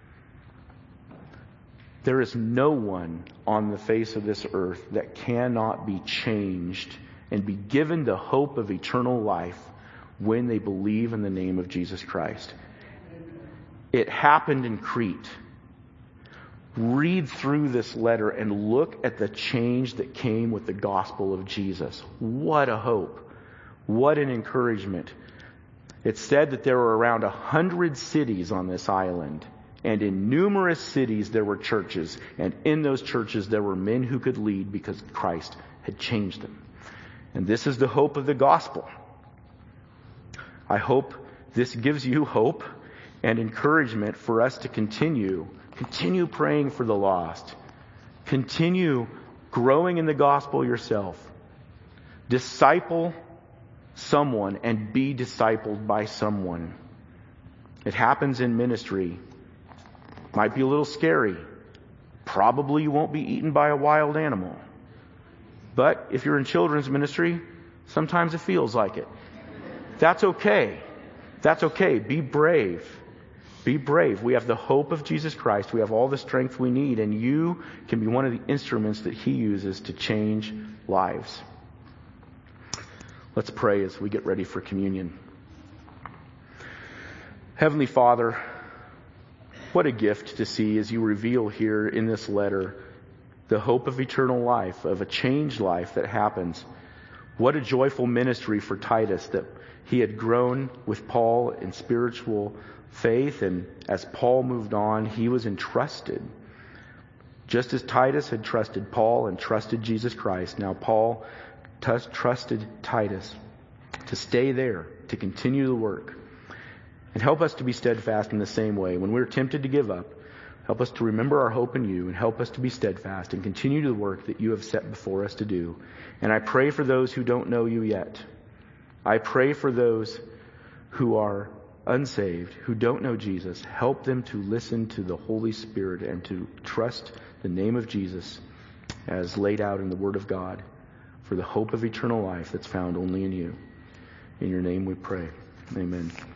There is no one on the face of this earth that cannot be changed and be given the hope of eternal life when they believe in the name of Jesus Christ. It happened in Crete. Read through this letter and look at the change that came with the gospel of Jesus. What a hope. What an encouragement. It's said that there were around a hundred cities on this island. And in numerous cities there were churches. And in those churches there were men who could lead because Christ had changed them. And this is the hope of the gospel. I hope this gives you hope and encouragement for us to continue. Continue praying for the lost. Continue growing in the gospel yourself. Disciple someone and be discipled by someone. It happens in ministry. Might be a little scary. Probably you won't be eaten by a wild animal. But if you're in children's ministry, sometimes it feels like it. That's okay. That's okay. Be brave. Be brave. We have the hope of Jesus Christ. We have all the strength we need, and you can be one of the instruments that He uses to change lives. Let's pray as we get ready for communion. Heavenly Father, what a gift to see as you reveal here in this letter the hope of eternal life, of a changed life that happens. What a joyful ministry for Titus that he had grown with Paul in spiritual faith, and as Paul moved on, he was entrusted. Just as Titus had trusted Paul and trusted Jesus Christ, now Paul t- trusted Titus to stay there, to continue the work. And help us to be steadfast in the same way. When we're tempted to give up, help us to remember our hope in you and help us to be steadfast and continue the work that you have set before us to do. And I pray for those who don't know you yet. I pray for those who are unsaved, who don't know Jesus. Help them to listen to the Holy Spirit and to trust the name of Jesus as laid out in the Word of God for the hope of eternal life that's found only in you. In your name we pray. Amen.